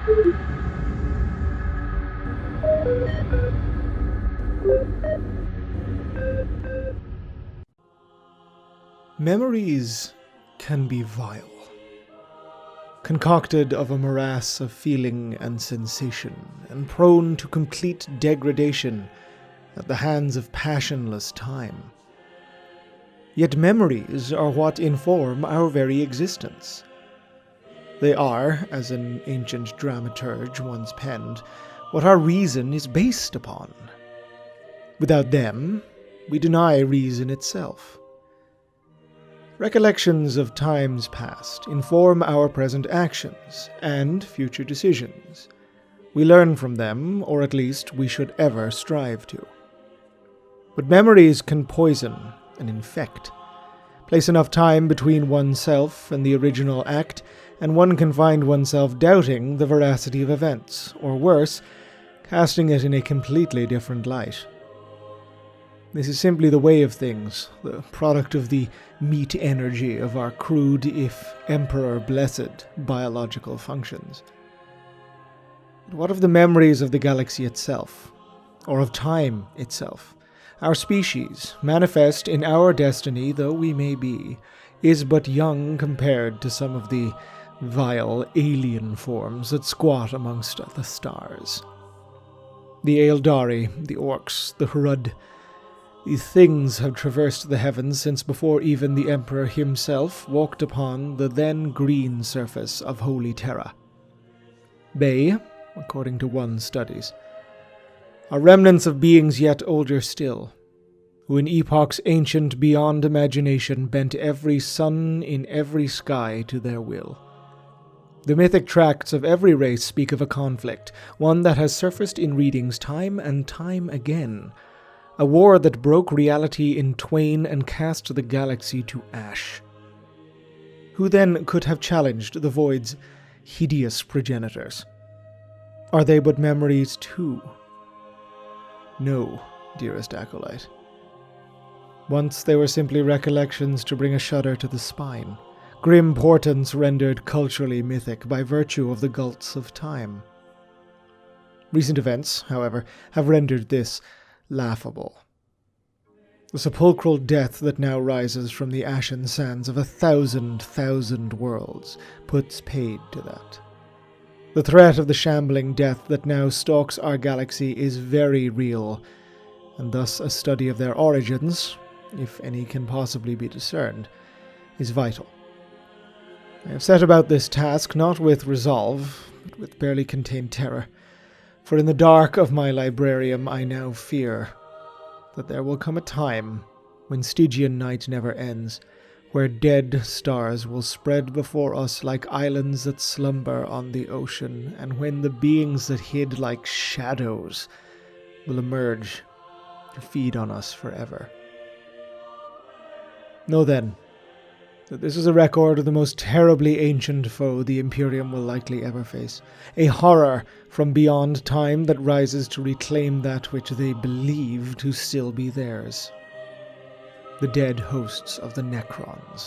Memories can be vile, concocted of a morass of feeling and sensation, and prone to complete degradation at the hands of passionless time. Yet memories are what inform our very existence. They are, as an ancient dramaturge once penned, what our reason is based upon. Without them, we deny reason itself. Recollections of times past inform our present actions and future decisions. We learn from them, or at least we should ever strive to. But memories can poison and infect. Place enough time between oneself and the original act, and one can find oneself doubting the veracity of events, or worse, casting it in a completely different light. This is simply the way of things, the product of the meat energy of our crude, if emperor-blessed, biological functions. But what of the memories of the galaxy itself, or of time itself? Our species, manifest in our destiny though we may be, is but young compared to some of the vile alien forms that squat amongst the stars. The Aeldari, the Orcs, the Hrud, these things have traversed the heavens since before even the Emperor himself walked upon the then green surface of Holy Terra. They, according to one studies, are remnants of beings yet older still, who in epochs ancient beyond imagination bent every sun in every sky to their will. The mythic tracts of every race speak of a conflict, one that has surfaced in readings time and time again, a war that broke reality in twain and cast the galaxy to ash. Who then could have challenged the Void's hideous progenitors? Are they but memories too? No, dearest acolyte. Once they were simply recollections to bring a shudder to the spine, grim portents rendered culturally mythic by virtue of the gults of time. Recent events, however, have rendered this laughable. The sepulchral death that now rises from the ashen sands of 1,000 worlds puts paid to that. The threat of the shambling death that now stalks our galaxy is very real, and thus a study of their origins, if any can possibly be discerned, is vital. I have set about this task not with resolve, but with barely contained terror. For in the dark of my librarium I now fear that there will come a time when Stygian night never ends, where dead stars will spread before us like islands that slumber on the ocean, and when the beings that hid like shadows will emerge to feed on us forever. Know then that this is a record of the most terribly ancient foe the Imperium will likely ever face, a horror from beyond time that rises to reclaim that which they believe to still be theirs. The dead hosts of the Necrons.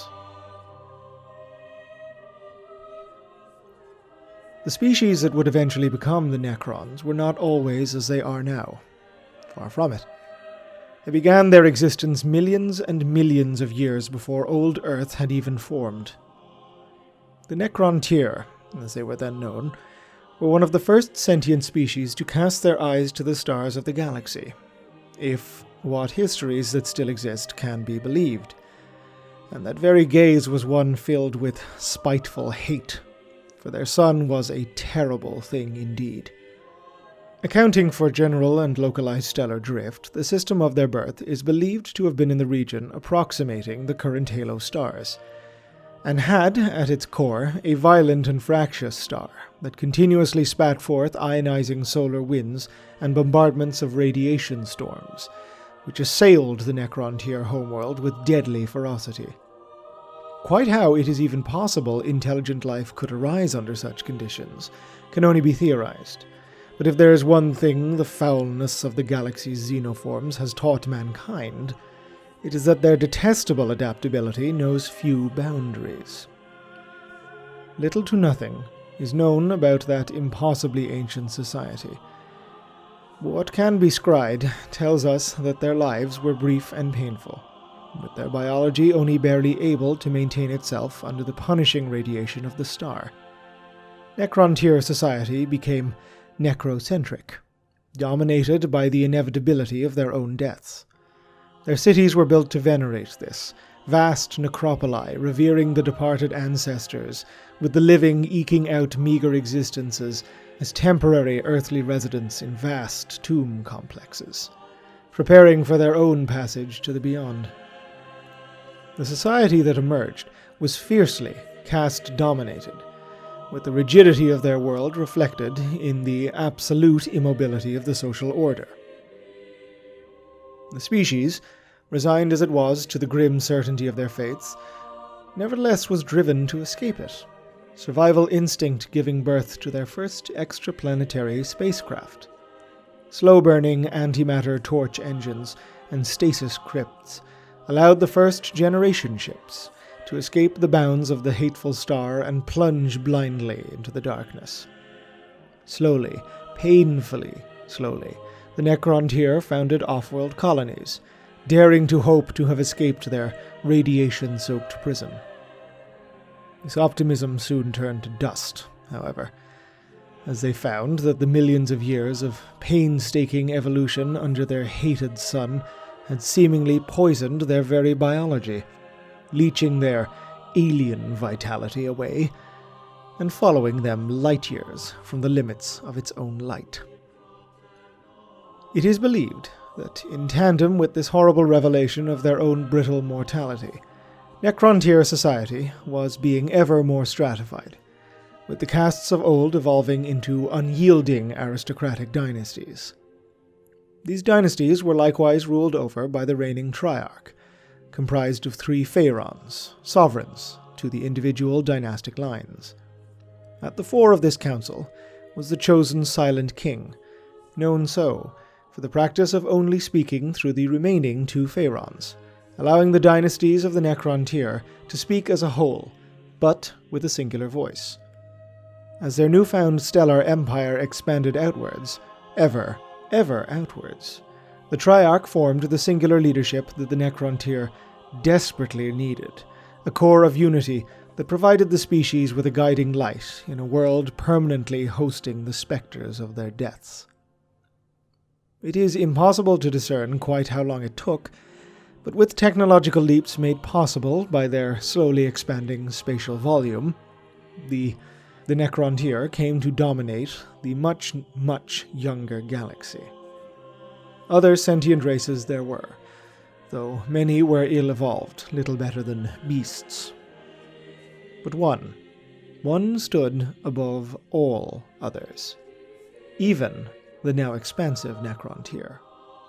The species that would eventually become the Necrons were not always as they are now. Far from it. They began their existence millions and millions of years before old Earth had even formed. The Necrontyr, as they were then known, were one of the first sentient species to cast their eyes to the stars of the galaxy, if what histories that still exist can be believed. And that very gaze was one filled with spiteful hate, for their sun was a terrible thing indeed. Accounting for general and localized stellar drift, the system of their birth is believed to have been in the region approximating the current halo stars, and had, at its core, a violent and fractious star that continuously spat forth ionizing solar winds and bombardments of radiation storms, which assailed the Necrontyr homeworld with deadly ferocity. Quite how it is even possible intelligent life could arise under such conditions can only be theorized. But if there is one thing the foulness of the galaxy's xenoforms has taught mankind, it is that their detestable adaptability knows few boundaries. Little to nothing is known about that impossibly ancient society. What can be scryed tells us that their lives were brief and painful, with their biology only barely able to maintain itself under the punishing radiation of the star. Necrontyr society became necrocentric, dominated by the inevitability of their own deaths. Their cities were built to venerate this, vast necropoli revering the departed ancestors, with the living eking out meager existences as temporary earthly residents in vast tomb complexes, preparing for their own passage to the beyond. The society that emerged was fiercely caste-dominated, with the rigidity of their world reflected in the absolute immobility of the social order. The species, resigned as it was to the grim certainty of their fates, nevertheless was driven to escape it, survival instinct giving birth to their first extraplanetary spacecraft. Slow-burning antimatter torch engines and stasis crypts allowed the first-generation ships to escape the bounds of the hateful star and plunge blindly into the darkness. Slowly, painfully slowly, the Necrontyr founded off-world colonies, daring to hope to have escaped their radiation-soaked prison. This optimism soon turned to dust, however, as they found that the millions of years of painstaking evolution under their hated sun had seemingly poisoned their very biology, leeching their alien vitality away, and following them light years from the limits of its own light. It is believed that, in tandem with this horrible revelation of their own brittle mortality, Necrontyr society was being ever more stratified, with the castes of old evolving into unyielding aristocratic dynasties. These dynasties were likewise ruled over by the reigning Triarch, comprised of 3 Phaerons, sovereigns to the individual dynastic lines. At the fore of this council was the chosen Silent King, known so for the practice of only speaking through the remaining 2 Phaerons, allowing the dynasties of the Necrontyr to speak as a whole, but with a singular voice. As their newfound stellar empire expanded outwards, ever outwards, the Triarch formed the singular leadership that the Necrontyr desperately needed, a core of unity that provided the species with a guiding light in a world permanently hosting the specters of their deaths. It is impossible to discern quite how long it took, but with technological leaps made possible by their slowly expanding spatial volume, the Necrontyr came to dominate the much, much younger galaxy. Other sentient races there were, though many were ill-evolved, little better than beasts. But one stood above all others, even the now expansive Necrontyr.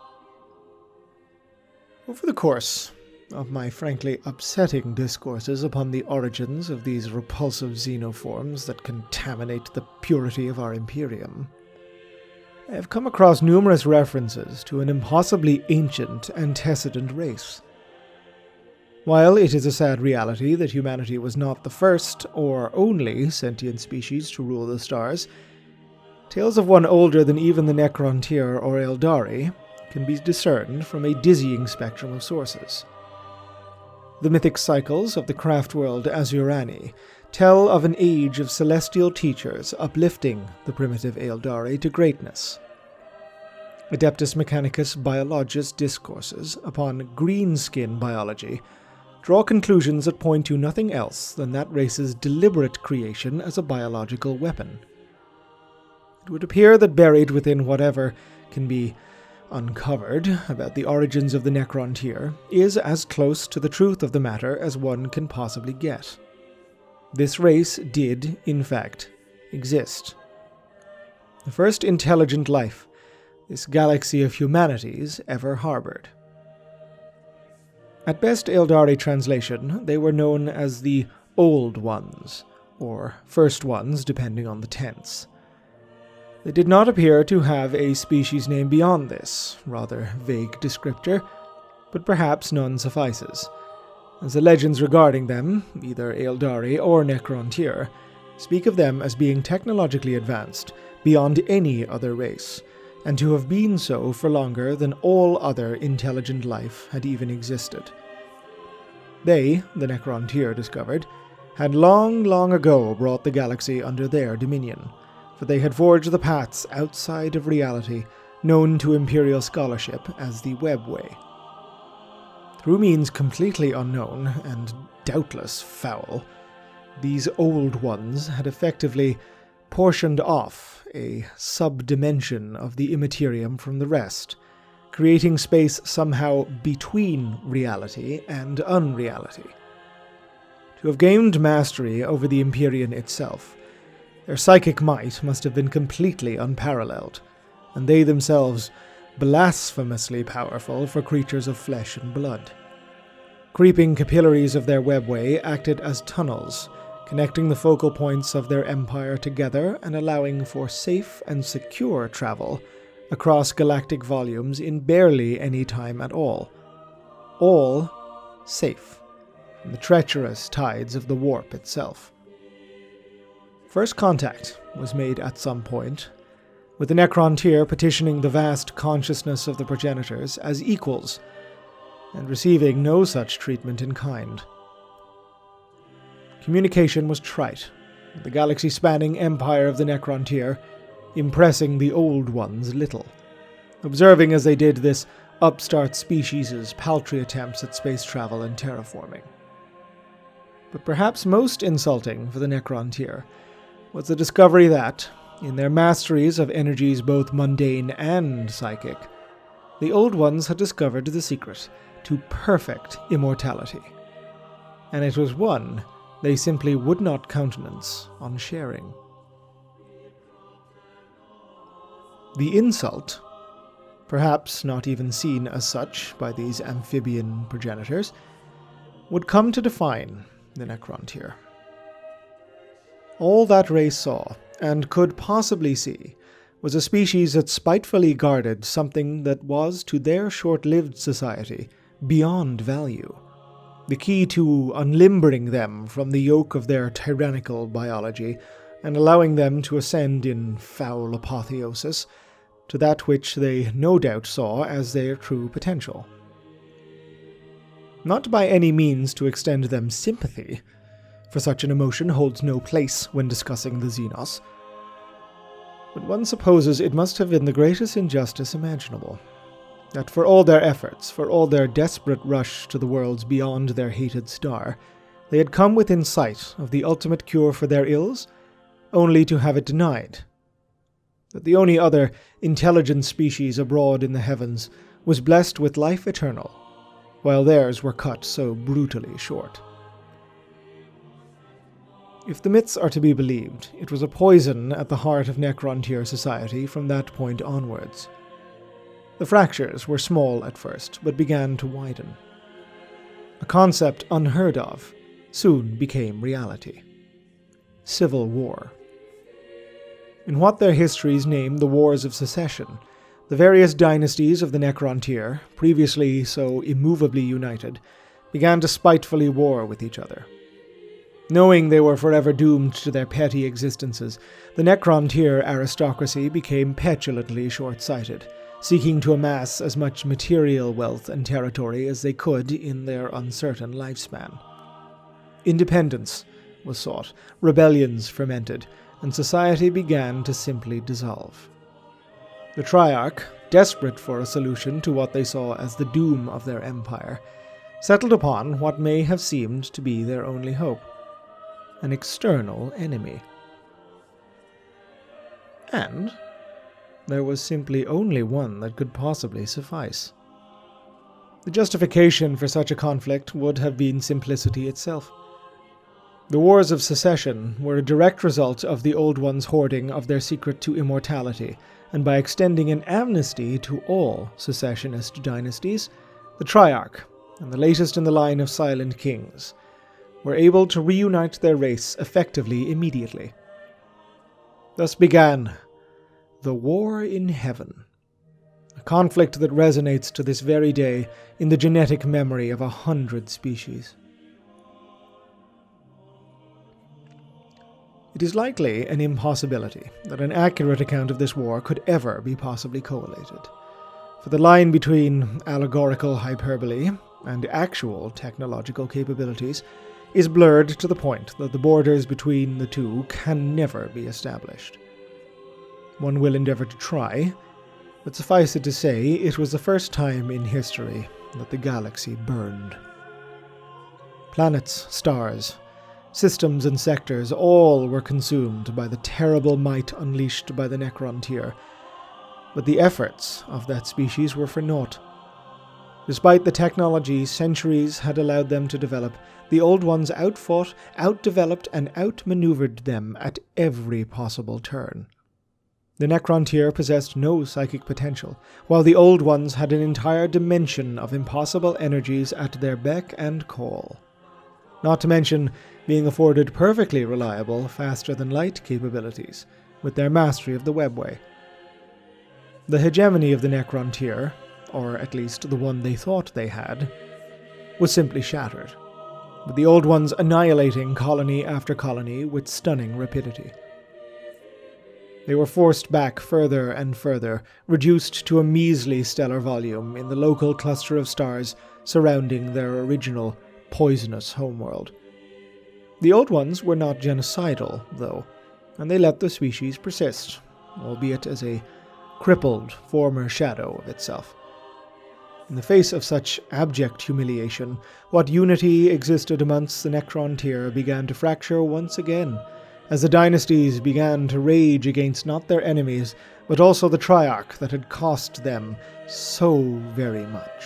Over the course of my frankly upsetting discourses upon the origins of these repulsive xenoforms that contaminate the purity of our Imperium, I have come across numerous references to an impossibly ancient antecedent race. While it is a sad reality that humanity was not the first or only sentient species to rule the stars, tales of one older than even the Necrontyr or Eldari can be discerned from a dizzying spectrum of sources. The mythic cycles of the craft world Asuryani tell of an age of celestial teachers uplifting the primitive Eldari to greatness. Adeptus Mechanicus Biologus discourses upon greenskin biology draw conclusions that point to nothing else than that race's deliberate creation as a biological weapon. It would appear that buried within whatever can be uncovered about the origins of the Necrontyr is as close to the truth of the matter as one can possibly get. This race did, in fact, exist. The first intelligent life this galaxy of humanities ever harbored. At best Eldari translation, they were known as the Old Ones, or First Ones depending on the tense. They did not appear to have a species name beyond this, rather vague descriptor, but perhaps none suffices, as the legends regarding them, either Eldari or Necrontyr, speak of them as being technologically advanced beyond any other race, and to have been so for longer than all other intelligent life had even existed. They, the Necrontyr discovered, had long, long ago brought the galaxy under their dominion, for they had forged the paths outside of reality known to Imperial scholarship as the Webway. Through means completely unknown and doubtless foul, these Old Ones had effectively portioned off a sub-dimension of the Immaterium from the rest, creating space somehow between reality and unreality. To have gained mastery over the Empyrean itself, their psychic might must have been completely unparalleled, and they themselves blasphemously powerful for creatures of flesh and blood. Creeping capillaries of their webway acted as tunnels, connecting the focal points of their empire together and allowing for safe and secure travel across galactic volumes in barely any time at all. All safe from the treacherous tides of the warp itself. First contact was made at some point, with the Necrontyr petitioning the vast consciousness of the progenitors as equals, and receiving no such treatment in kind. Communication was trite, with the galaxy-spanning empire of the Necrontyr impressing the Old Ones little, observing as they did this upstart species' paltry attempts at space travel and terraforming. But perhaps most insulting for the Necrontyr was the discovery that, in their masteries of energies both mundane and psychic, the Old Ones had discovered the secret to perfect immortality, and it was one they simply would not countenance on sharing. The insult, perhaps not even seen as such by these amphibian progenitors, would come to define the Necrontyr. All that race saw, and could possibly see, was a species that spitefully guarded something that was, to their short-lived society, beyond value. The key to unlimbering them from the yoke of their tyrannical biology, and allowing them to ascend in foul apotheosis to that which they no doubt saw as their true potential. Not by any means to extend them sympathy, for such an emotion holds no place when discussing the Xenos, but one supposes it must have been the greatest injustice imaginable, that for all their efforts, for all their desperate rush to the worlds beyond their hated star, they had come within sight of the ultimate cure for their ills, only to have it denied. That the only other intelligent species abroad in the heavens was blessed with life eternal, while theirs were cut so brutally short. If the myths are to be believed, it was a poison at the heart of Necrontyr society from that point onwards. The fractures were small at first, but began to widen. A concept unheard of soon became reality. Civil war. In what their histories name the Wars of Secession, the various dynasties of the Necrontyr, previously so immovably united, began to spitefully war with each other. Knowing they were forever doomed to their petty existences, the Necrontyr aristocracy became petulantly short-sighted, seeking to amass as much material wealth and territory as they could in their uncertain lifespan. Independence was sought, rebellions fermented, and society began to simply dissolve. The Triarch, desperate for a solution to what they saw as the doom of their empire, settled upon what may have seemed to be their only hope: an external enemy. And there was simply only one that could possibly suffice. The justification for such a conflict would have been simplicity itself. The Wars of Secession were a direct result of the Old Ones' hoarding of their secret to immortality, and by extending an amnesty to all secessionist dynasties, the Triarch, and the latest in the line of Silent Kings, were able to reunite their race effectively immediately. Thus began the War in Heaven, a conflict that resonates to this very day in the genetic memory of 100 species. It is likely an impossibility that an accurate account of this war could ever be possibly collated, for the line between allegorical hyperbole and actual technological capabilities is blurred to the point that the borders between the two can never be established. One will endeavor to try, but suffice it to say, it was the first time in history that the galaxy burned. Planets, stars, systems and sectors, all were consumed by the terrible might unleashed by the Necrontyr, but the efforts of that species were for naught. Despite the technology centuries had allowed them to develop, the Old Ones outfought, outdeveloped, and outmaneuvered them at every possible turn. The Necrontyr possessed no psychic potential, while the Old Ones had an entire dimension of impossible energies at their beck and call. Not to mention being afforded perfectly reliable, faster-than-light capabilities, with their mastery of the webway. The hegemony of the Necrontyr, or at least the one they thought they had, was simply shattered, with the Old Ones annihilating colony after colony with stunning rapidity. They were forced back further and further, reduced to a measly stellar volume in the local cluster of stars surrounding their original, poisonous homeworld. The Old Ones were not genocidal, though, and they let the species persist, albeit as a crippled former shadow of itself. In the face of such abject humiliation, what unity existed amongst the Necrontyr began to fracture once again, as the dynasties began to rage against not their enemies, but also the Triarch that had cost them so very much.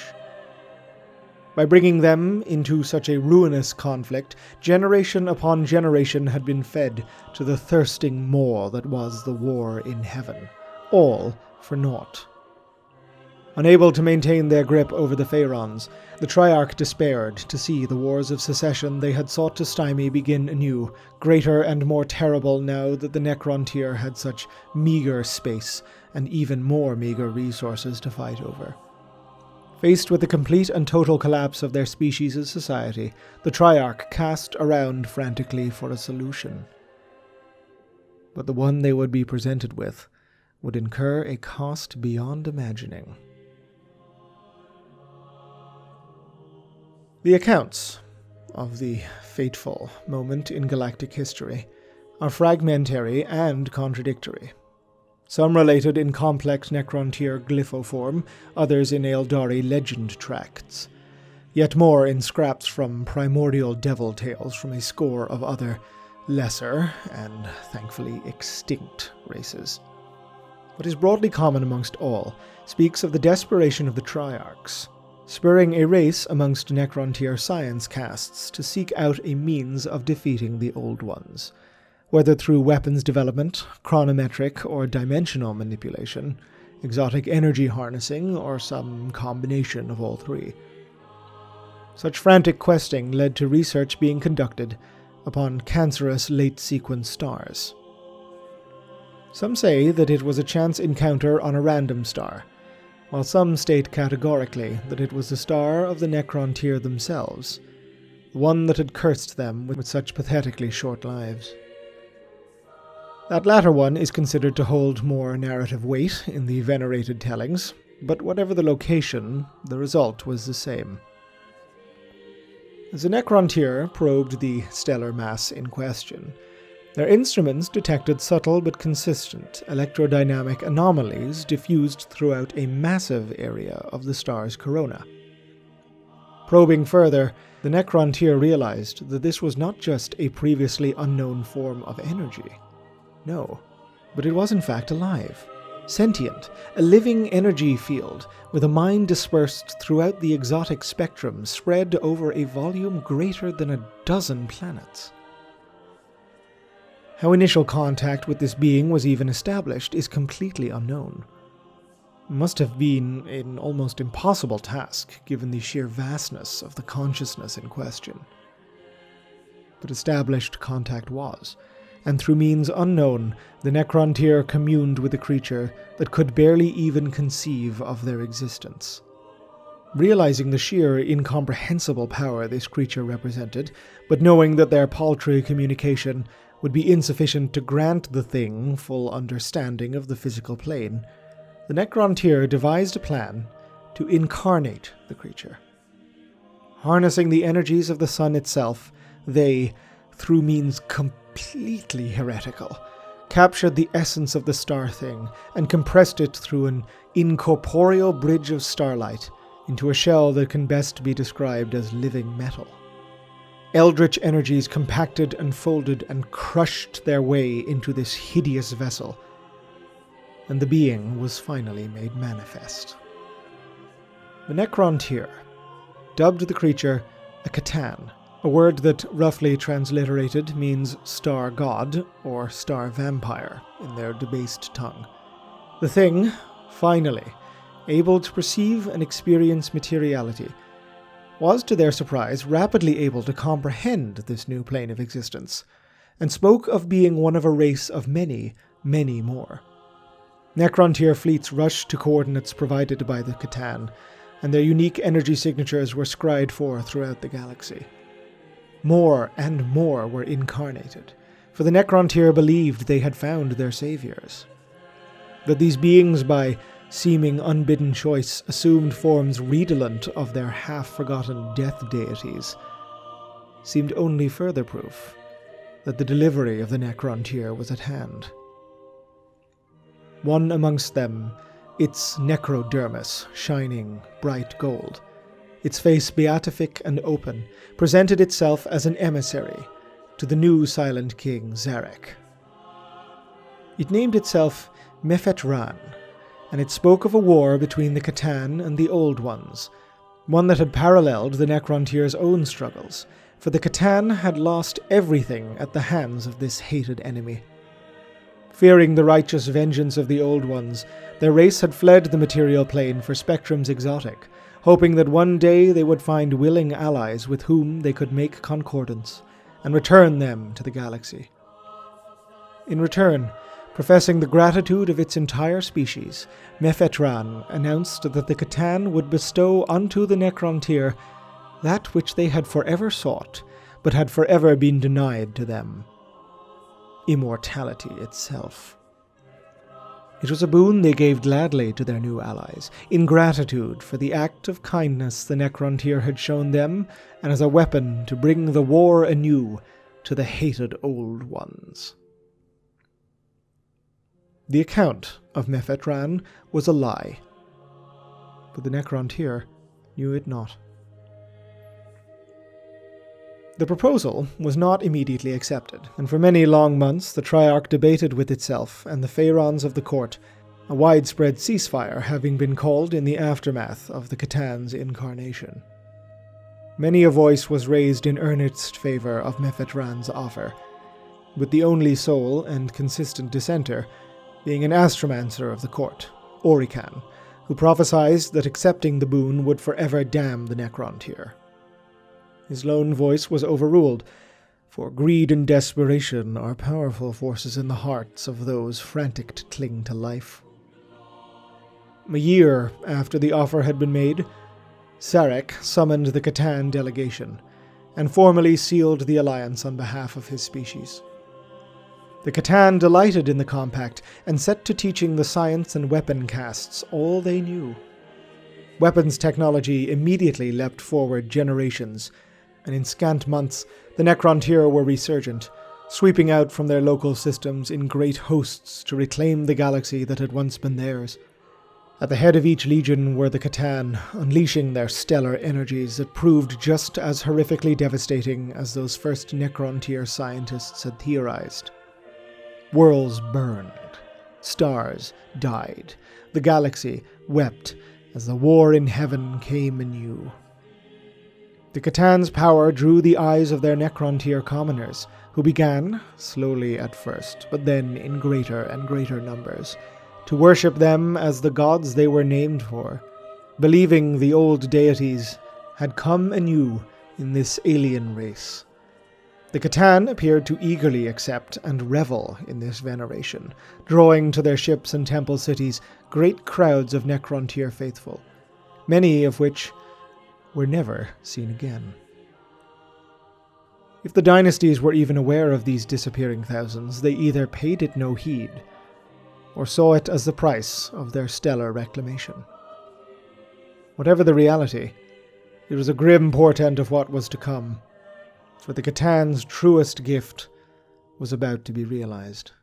By bringing them into such a ruinous conflict, generation upon generation had been fed to the thirsting maw that was the war in heaven, all for naught. Unable to maintain their grip over the Phaerons, the Triarch despaired to see the wars of secession they had sought to stymie begin anew, greater and more terrible now that the Necrontyr had such meager space and even more meager resources to fight over. Faced with the complete and total collapse of their species' society, the Triarch cast around frantically for a solution. But the one they would be presented with would incur a cost beyond imagining. The accounts of the fateful moment in galactic history are fragmentary and contradictory. Some related in complex Necrontyr glyphoform, others in Eldari legend tracts, yet more in scraps from primordial devil tales from a score of other lesser and thankfully extinct races. What is broadly common amongst all speaks of the desperation of the Triarchs, spurring a race amongst Necrontyr science castes to seek out a means of defeating the Old Ones, whether through weapons development, chronometric or dimensional manipulation, exotic energy harnessing, or some combination of all three. Such frantic questing led to research being conducted upon cancerous late-sequence stars. Some say that it was a chance encounter on a random star, while some state categorically that it was the star of the Necrontyr themselves, the one that had cursed them with such pathetically short lives. That latter one is considered to hold more narrative weight in the venerated tellings, but whatever the location, the result was the same. As the Necrontyr probed the stellar mass in question, their instruments detected subtle but consistent electrodynamic anomalies diffused throughout a massive area of the star's corona. Probing further, the Necrontyr realized that this was not just a previously unknown form of energy. No, but it was in fact alive, sentient, a living energy field with a mind dispersed throughout the exotic spectrum spread over a volume greater than a dozen planets. How initial contact with this being was even established is completely unknown. It must have been an almost impossible task given the sheer vastness of the consciousness in question. But established contact was, and through means unknown, the Necrontyr communed with a creature that could barely even conceive of their existence. Realizing the sheer, incomprehensible power this creature represented, but knowing that their paltry communication would be insufficient to grant the thing full understanding of the physical plane, the Necrontyr devised a plan to incarnate the creature. Harnessing the energies of the sun itself, they, through means completely heretical, captured the essence of the star thing and compressed it through an incorporeal bridge of starlight into a shell that can best be described as living metal. Eldritch energies compacted and folded and crushed their way into this hideous vessel, and the being was finally made manifest. The Necrontyr dubbed the creature a Catan, a word that, roughly transliterated, means star god or star vampire in their debased tongue. The thing, finally, able to perceive and experience materiality, was, to their surprise, rapidly able to comprehend this new plane of existence, and spoke of being one of a race of many, many more. Necrontyr fleets rushed to coordinates provided by the Catan, and their unique energy signatures were scried for throughout the galaxy. More and more were incarnated, for the Necrontyr believed they had found their saviors. That these beings, by seeming unbidden choice, assumed forms redolent of their half-forgotten death deities, seemed only further proof that the delivery of the Necrontyr was at hand. One amongst them, its necrodermis shining bright gold, its face beatific and open, presented itself as an emissary to the new Silent King Zarek. It named itself Mephet Ran, and it spoke of a war between the Catan and the Old Ones, one that had paralleled the Necrontyr's own struggles, for the Catan had lost everything at the hands of this hated enemy. Fearing the righteous vengeance of the Old Ones, their race had fled the material plane for Spectrum's exotic, hoping that one day they would find willing allies with whom they could make concordance, and return them to the galaxy. In return, professing the gratitude of its entire species, Mephet Ran announced that the Catan would bestow unto the Necrontyr that which they had forever sought, but had forever been denied to them: immortality itself. It was a boon they gave gladly to their new allies, in gratitude for the act of kindness the Necrontyr had shown them, and as a weapon to bring the war anew to the hated Old Ones. The account of Mephet Ran was a lie, but the Necrontyr knew it not. The proposal was not immediately accepted, and for many long months the Triarch debated with itself and the Phaerons of the court, a widespread ceasefire having been called in the aftermath of the Catan's incarnation. Many a voice was raised in earnest favor of Mephet Ran's offer, with the only sole and consistent dissenter being an astromancer of the court, Orican, who prophesied that accepting the boon would forever damn the Necrontyr. His lone voice was overruled, for greed and desperation are powerful forces in the hearts of those frantic to cling to life. A year after the offer had been made, Zarek summoned the Catan delegation, and formally sealed the alliance on behalf of his species. The Catan delighted in the compact, and set to teaching the science and weapon castes all they knew. Weapons technology immediately leapt forward generations, and in scant months the Necrontyr were resurgent, sweeping out from their local systems in great hosts to reclaim the galaxy that had once been theirs. At the head of each legion were the Catan, unleashing their stellar energies that proved just as horrifically devastating as those first Necrontyr scientists had theorized. Worlds burned, stars died, the galaxy wept as the war in heaven came anew. The Catan's power drew the eyes of their Necrontyr commoners, who began, slowly at first, but then in greater and greater numbers, to worship them as the gods they were named for, believing the old deities had come anew in this alien race. The Catan appeared to eagerly accept and revel in this veneration, drawing to their ships and temple cities great crowds of Necrontyr faithful, many of which were never seen again. If the dynasties were even aware of these disappearing thousands, they either paid it no heed, or saw it as the price of their stellar reclamation. Whatever the reality, it was a grim portent of what was to come, for the C'tan's truest gift was about to be realized.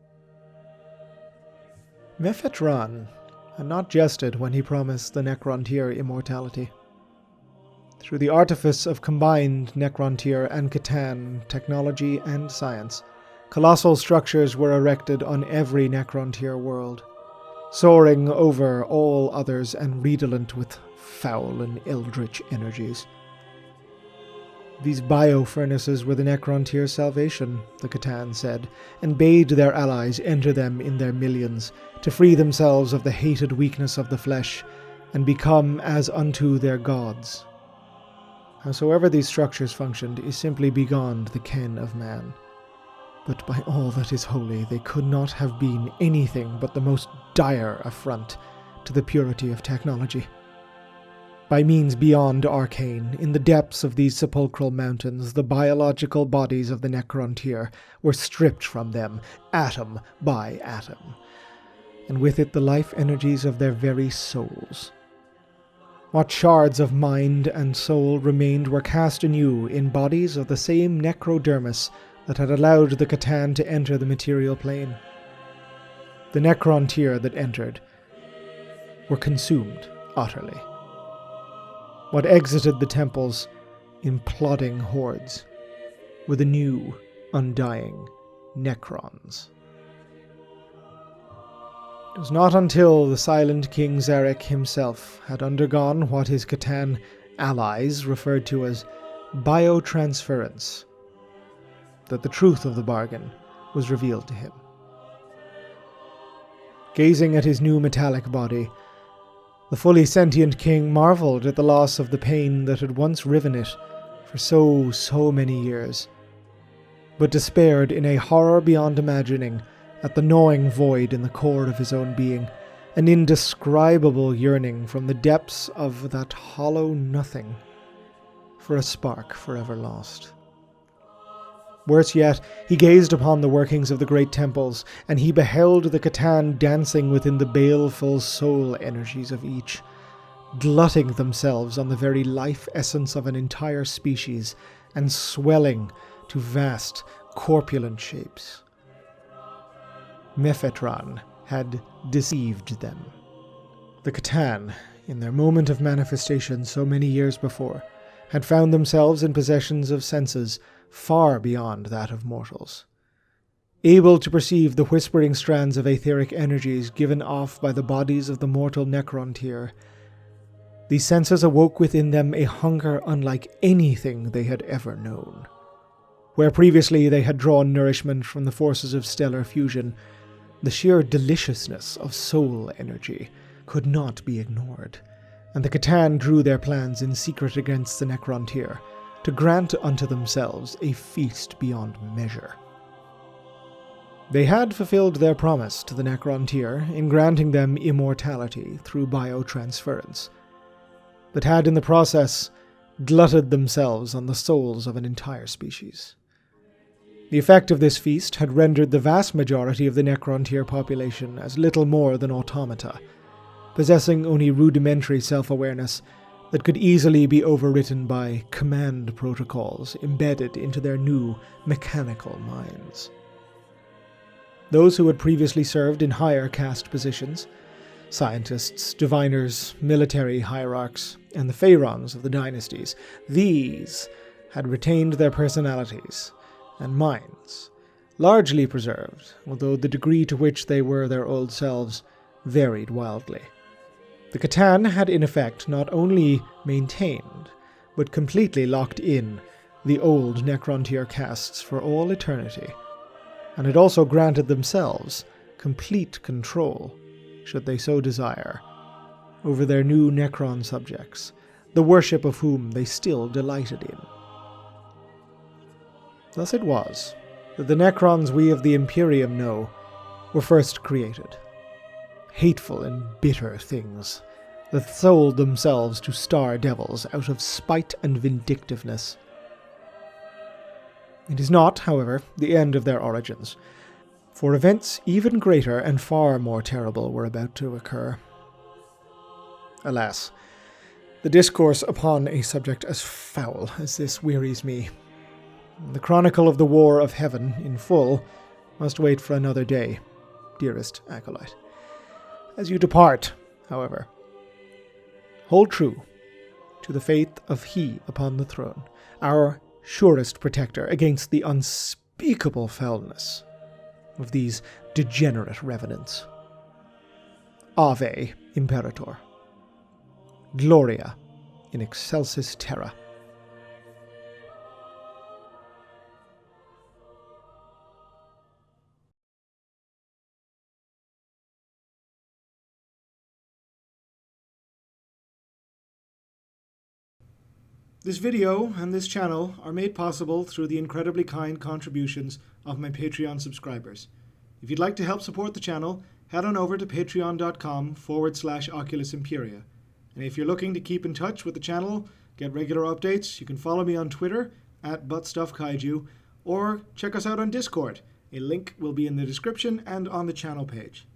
Mephetran had not jested when he promised the Necrontyr immortality. Through the artifice of combined Necrontyr and C'tan technology and science, colossal structures were erected on every Necrontyr world, soaring over all others and redolent with foul and eldritch energies. These bio-furnaces were the Necrontyr's salvation, the C'tan said, and bade their allies enter them in their millions, to free themselves of the hated weakness of the flesh, and become as unto their gods. Howsoever these structures functioned is simply beyond the ken of man. But by all that is holy, they could not have been anything but the most dire affront to the purity of technology. By means beyond arcane, in the depths of these sepulchral mountains, the biological bodies of the Necrontyr were stripped from them, atom by atom, and with it the life energies of their very souls. What shards of mind and soul remained were cast anew in bodies of the same necrodermis that had allowed the C'tan to enter the material plane. The Necrontyr that entered were consumed utterly. What exited the temples in plodding hordes were the new, undying Necrons. It was not until the silent King Zarek himself had undergone what his C'tan allies referred to as biotransference that the truth of the bargain was revealed to him. Gazing at his new metallic body, the fully sentient king marveled at the loss of the pain that had once riven it for so many years, but despaired in a horror beyond imagining at the gnawing void in the core of his own being, an indescribable yearning from the depths of that hollow nothing for a spark forever lost. Worse yet, he gazed upon the workings of the great temples, and he beheld the C'tan dancing within the baleful soul energies of each, glutting themselves on the very life essence of an entire species, and swelling to vast, corpulent shapes. Mephetran had deceived them. The C'tan, in their moment of manifestation so many years before, had found themselves in possession of senses far beyond that of mortals, able to perceive the whispering strands of etheric energies given off by the bodies of the mortal Necrontyr. These senses awoke within them a hunger unlike anything they had ever known. Where previously they had drawn nourishment from the forces of stellar fusion, the sheer deliciousness of soul energy could not be ignored, and the C'tan drew their plans in secret against the Necrontyr, to grant unto themselves a feast beyond measure. They had fulfilled their promise to the Necrontyr in granting them immortality through biotransference, but had in the process glutted themselves on the souls of an entire species. The effect of this feast had rendered the vast majority of the Necrontyr population as little more than automata, possessing only rudimentary self-awareness that could easily be overwritten by command protocols embedded into their new mechanical minds. Those who had previously served in higher caste positions, scientists, diviners, military hierarchs, and the pharaohs of the dynasties, these had retained their personalities and minds, largely preserved, although the degree to which they were their old selves varied wildly. The C'tan had in effect not only maintained, but completely locked in the old Necrontyr castes for all eternity, and had also granted themselves complete control, should they so desire, over their new Necron subjects, the worship of whom they still delighted in. Thus it was that the Necrons we of the Imperium know were first created. Hateful and bitter things that sold themselves to star devils out of spite and vindictiveness. It is not, however, the end of their origins, for events even greater and far more terrible were about to occur. Alas, the discourse upon a subject as foul as this wearies me. The chronicle of the War of Heaven, in full, must wait for another day, dearest acolyte. As you depart, however, hold true to the faith of He upon the throne, our surest protector against the unspeakable foulness of these degenerate revenants. Ave Imperator. Gloria in excelsis terra. This video and this channel are made possible through the incredibly kind contributions of my Patreon subscribers. If you'd like to help support the channel, head on over to patreon.com/Oculus Imperia. And if you're looking to keep in touch with the channel, get regular updates, you can follow me on Twitter @ButtStuffKaiju, or check us out on Discord. A link will be in the description and on the channel page.